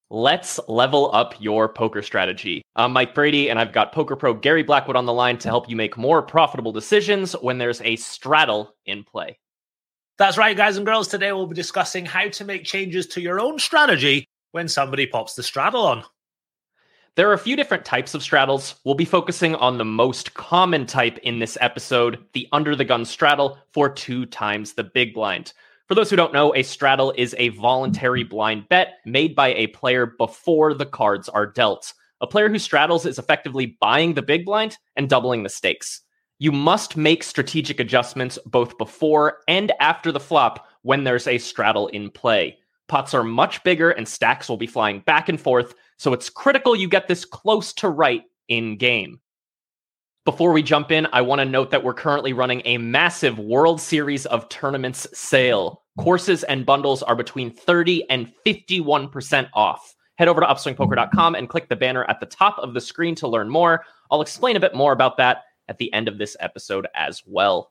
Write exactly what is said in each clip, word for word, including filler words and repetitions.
Let's level up your poker strategy. I'm Mike Brady, and I've got poker pro Gary Blackwood on the line to help you make more profitable decisions when there's a straddle in play. That's right, guys and girls. Today we'll be discussing how to make changes to your own strategy when somebody pops the straddle on. There are a few different types of straddles. We'll be focusing on the most common type in this episode, the under-the-gun straddle for two times the big blind. For those who don't know, a straddle is a voluntary blind bet made by a player before the cards are dealt. A player who straddles is effectively buying the big blind and doubling the stakes. You must make strategic adjustments both before and after the flop when there's a straddle in play. Pots are much bigger and stacks will be flying back and forth, so it's critical you get this close to right in game. Before we jump in, I want to note that we're currently running a massive World Series of Tournaments sale. Courses and bundles are between thirty and fifty-one percent off. Head over to upswing poker dot com and click the banner at the top of the screen to learn more. I'll explain a bit more about that at the end of this episode as well.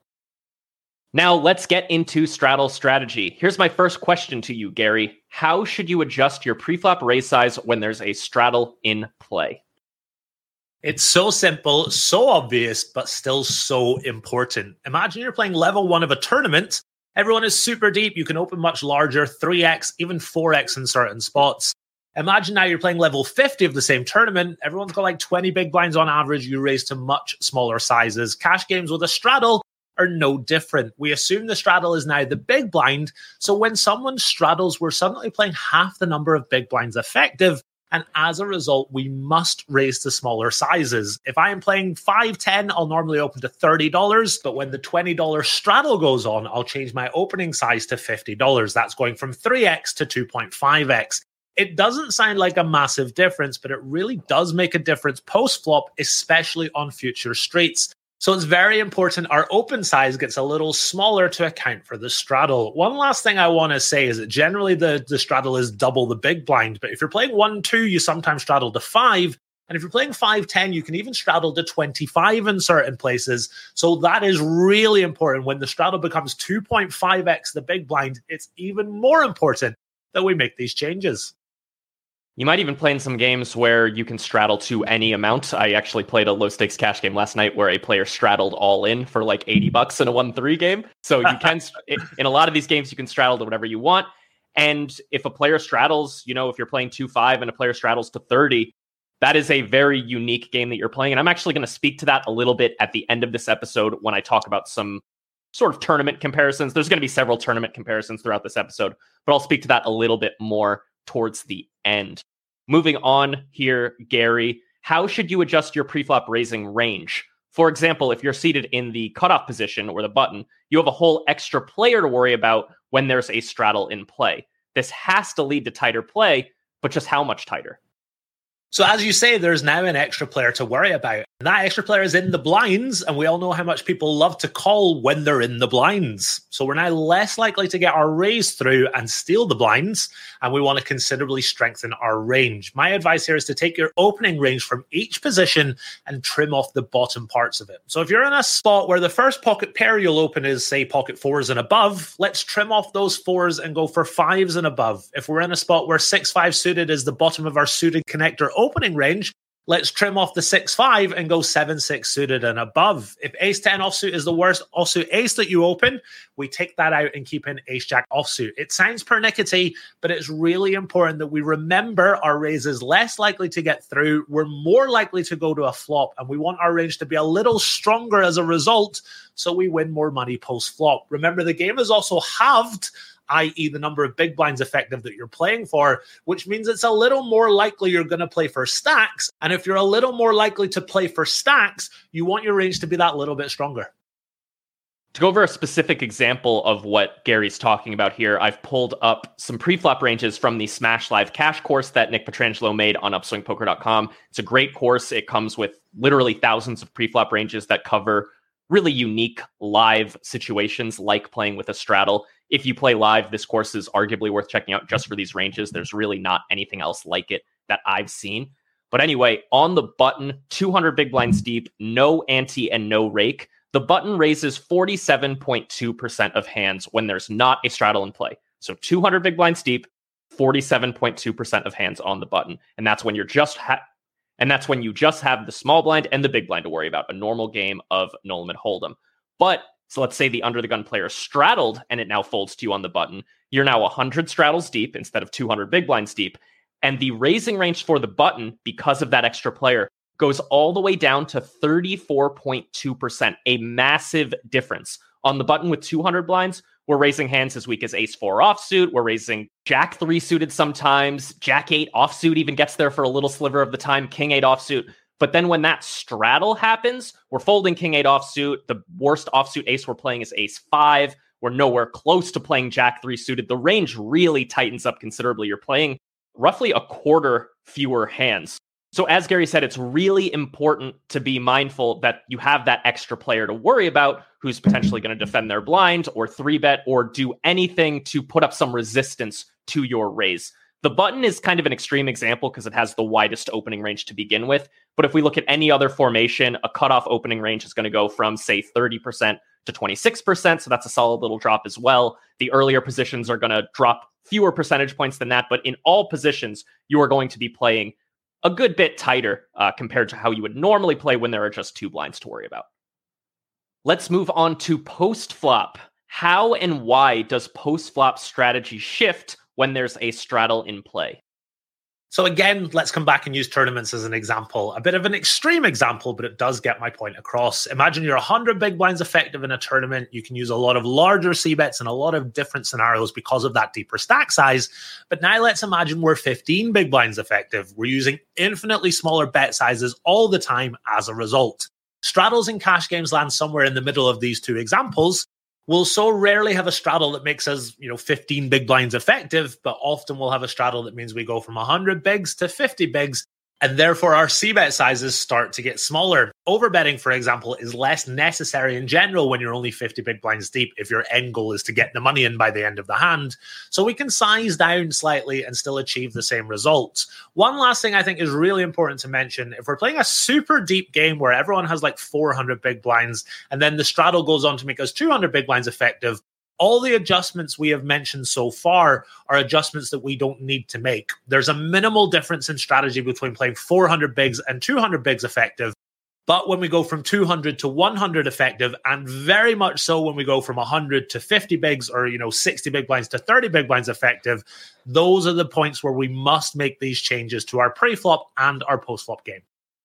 Now let's get into straddle strategy. Here's my first question to you, Gary. How should you adjust your preflop raise size when there's a straddle in play? It's so simple, so obvious, but still so important. Imagine you're playing level one of a tournament. Everyone is super deep. You can open much larger, three X, even four X in certain spots. Imagine now you're playing level fifty of the same tournament. Everyone's got like twenty big blinds on average. You raise to much smaller sizes. Cash games with a straddle are no different. We assume the straddle is now the big blind. So when someone straddles, we're suddenly playing half the number of big blinds effective. And as a result, we must raise to smaller sizes. If I am playing five ten, I'll normally open to thirty dollars. But when the twenty dollars straddle goes on, I'll change my opening size to fifty dollars. That's going from three X to two point five X. It doesn't sound like a massive difference, but it really does make a difference post-flop, especially on future streets. So it's very important our open size gets a little smaller to account for the straddle. One last thing I want to say is that generally the, the straddle is double the big blind. But if you're playing one two, you sometimes straddle to five. And if you're playing five ten, you can even straddle to twenty-five in certain places. So that is really important. When the straddle becomes two point five X the big blind, it's even more important that we make these changes. You might even play in some games where you can straddle to any amount. I actually played a low stakes cash game last night where a player straddled all in for like eighty bucks in a one three game. So you can, in a lot of these games, you can straddle to whatever you want. And if a player straddles, you know, if you're playing two five and a player straddles to thirty, that is a very unique game that you're playing. And I'm actually going to speak to that a little bit at the end of this episode when I talk about some sort of tournament comparisons. There's going to be several tournament comparisons throughout this episode, but I'll speak to that a little bit more towards the end. Moving on here, Gary, how should you adjust your preflop raising range? For example, if you're seated in the cutoff position or the button, you have a whole extra player to worry about when there's a straddle in play. This has to lead to tighter play, but just how much tighter? So as you say, there's now an extra player to worry about. And that extra player is in the blinds, and we all know how much people love to call when they're in the blinds. So we're now less likely to get our raise through and steal the blinds, and we want to considerably strengthen our range. My advice here is to take your opening range from each position and trim off the bottom parts of it. So if you're in a spot where the first pocket pair you'll open is, say, pocket fours and above, let's trim off those fours and go for fives and above. If we're in a spot where six five suited is the bottom of our suited connector opening range, let's trim off the six five and go seven six suited and above. If ace ten offsuit is the worst offsuit ace that you open, we take that out and keep in ace jack offsuit. It sounds pernickety, but it's really important that we remember our raise is less likely to get through. We're more likely to go to a flop, and we want our range to be a little stronger as a result, so we win more money post-flop. Remember, the game is also halved, that is the number of big blinds effective that you're playing for, which means it's a little more likely you're going to play for stacks. And if you're a little more likely to play for stacks, you want your range to be that little bit stronger. To go over a specific example of what Gary's talking about here, I've pulled up some preflop ranges from the Smash Live Cash course that Nick Petrangelo made on upswing poker dot com. It's a great course. It comes with literally thousands of preflop ranges that cover really unique live situations like playing with a straddle. If you play live, this course is arguably worth checking out just for these ranges. There's really not anything else like it that I've seen. But anyway, on the button, two hundred big blinds deep, no ante and no rake. The button raises forty-seven point two percent of hands when there's not a straddle in play. So two hundred big blinds deep, forty-seven point two percent of hands on the button. And that's when you're just ha- and that's when you just have the small blind and the big blind to worry about, a normal game of no limit hold'em. But so let's say the under the gun player straddled and it now folds to you on the button. You're now one hundred straddles deep instead of two hundred big blinds deep. And the raising range for the button, because of that extra player, goes all the way down to thirty-four point two percent, a massive difference. On the button with two hundred blinds, we're raising hands as weak as ace four offsuit. We're raising jack three suited sometimes. Jack eight offsuit even gets there for a little sliver of the time. King eight offsuit. But then when that straddle happens, we're folding king eight offsuit. The worst offsuit ace we're playing is ace five. We're nowhere close to playing jack three suited. The range really tightens up considerably. You're playing roughly a quarter fewer hands. So as Gary said, it's really important to be mindful that you have that extra player to worry about who's potentially going to defend their blind or three bet or do anything to put up some resistance to your raise. The button is kind of an extreme example because it has the widest opening range to begin with. But if we look at any other formation, a cutoff opening range is going to go from, say, thirty percent to twenty-six percent. So that's a solid little drop as well. The earlier positions are going to drop fewer percentage points than that. But in all positions, you are going to be playing a good bit tighter uh, compared to how you would normally play when there are just two blinds to worry about. Let's move on to post-flop. How and why does post-flop strategy shift when there's a straddle in play? So again, let's come back and use tournaments as an example. A bit of an extreme example, but it does get my point across. Imagine you're one hundred big blinds effective in a tournament. You can use a lot of larger c-bets and a lot of different scenarios because of that deeper stack size. But now let's imagine we're fifteen big blinds effective. We're using infinitely smaller bet sizes all the time as a result. Straddles in cash games land somewhere in the middle of these two examples. We'll so rarely have a straddle that makes us, you know, fifteen big blinds effective, but often we'll have a straddle that means we go from one hundred bigs to fifty bigs, and therefore our c-bet sizes start to get smaller. Overbetting, for example, is less necessary in general when you're only fifty big blinds deep if your end goal is to get the money in by the end of the hand. So we can size down slightly and still achieve the same results. One last thing I think is really important to mention, if we're playing a super deep game where everyone has like four hundred big blinds and then the straddle goes on to make us two hundred big blinds effective, all the adjustments we have mentioned so far are adjustments that we don't need to make. There's a minimal difference in strategy between playing four hundred bigs and two hundred bigs effective. But when we go from two hundred to one hundred effective, and very much so when we go from one hundred to fifty bigs or, you know, sixty big blinds to thirty big blinds effective, those are the points where we must make these changes to our pre-flop and our post-flop game.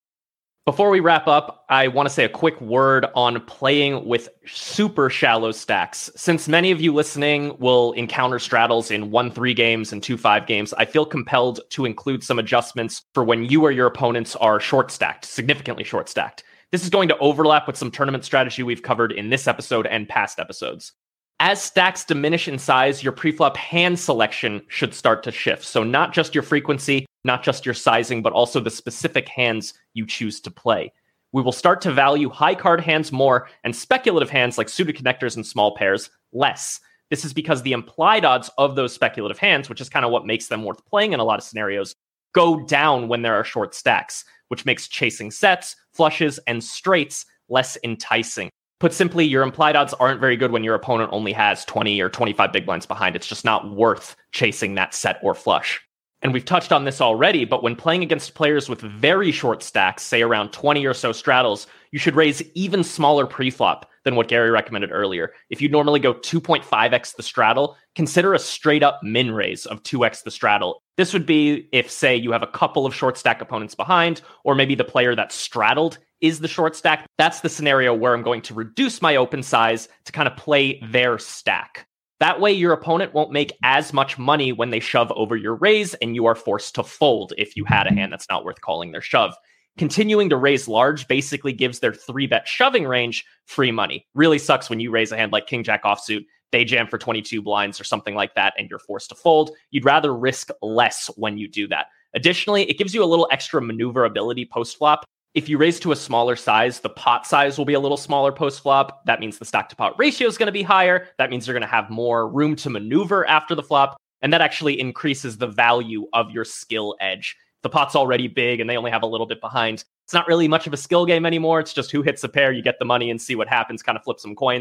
Before we wrap up, I want to say a quick word on playing with super shallow stacks. Since many of you listening will encounter straddles in one three games and two five games, I feel compelled to include some adjustments for when you or your opponents are short stacked, significantly short stacked. This is going to overlap with some tournament strategy we've covered in this episode and past episodes. As stacks diminish in size, your preflop hand selection should start to shift. So not just your frequency, not just your sizing, but also the specific hands you choose to play. We will start to value high card hands more and speculative hands like suited connectors and small pairs less. This is because the implied odds of those speculative hands, which is kind of what makes them worth playing in a lot of scenarios, go down when there are short stacks, which makes chasing sets, flushes, and straights less enticing. Put simply, your implied odds aren't very good when your opponent only has twenty or twenty-five big blinds behind. It's just not worth chasing that set or flush. And we've touched on this already, but when playing against players with very short stacks, say around twenty or so straddles, you should raise even smaller preflop than what Gary recommended earlier. If you normally go two point five x the straddle, consider a straight up min raise of two x the straddle. This would be if, say, you have a couple of short stack opponents behind, or maybe the player that straddled is the short stack. That's the scenario where I'm going to reduce my open size to kind of play their stack. That way, your opponent won't make as much money when they shove over your raise, and you are forced to fold if you had a hand that's not worth calling their shove. Continuing to raise large basically gives their three-bet shoving range free money. Really sucks when you raise a hand like King Jack offsuit, they jam for twenty-two blinds or something like that, and you're forced to fold. You'd rather risk less when you do that. Additionally, it gives you a little extra maneuverability post-flop. If you raise to a smaller size, the pot size will be a little smaller post-flop. That means the stack-to-pot ratio is going to be higher. That means you're going to have more room to maneuver after the flop, and that actually increases the value of your skill edge. The pot's already big, and they only have a little bit behind. It's not really much of a skill game anymore. It's just who hits a pair, you get the money, and see what happens, kind of flip some coins.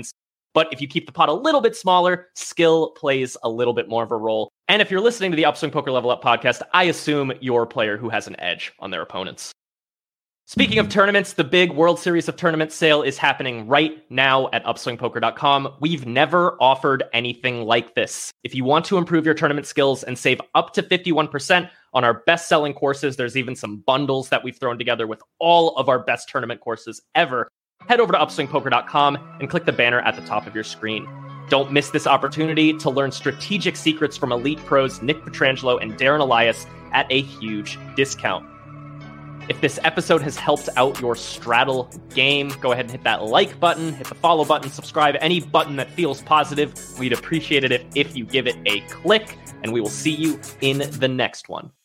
But if you keep the pot a little bit smaller, skill plays a little bit more of a role. And if you're listening to the Upswing Poker Level Up podcast, I assume you're a player who has an edge on their opponents. Speaking of tournaments, the big World Series of Tournaments sale is happening right now at upswing poker dot com. We've never offered anything like this. If you want to improve your tournament skills and save up to fifty-one percent on our best-selling courses, there's even some bundles that we've thrown together with all of our best tournament courses ever. Head over to upswing poker dot com and click the banner at the top of your screen. Don't miss this opportunity to learn strategic secrets from elite pros Nick Petrangelo and Darren Elias at a huge discount. If this episode has helped out your straddle game, go ahead and hit that like button, hit the follow button, subscribe, any button that feels positive. We'd appreciate it if, if you give it a click, and we will see you in the next one.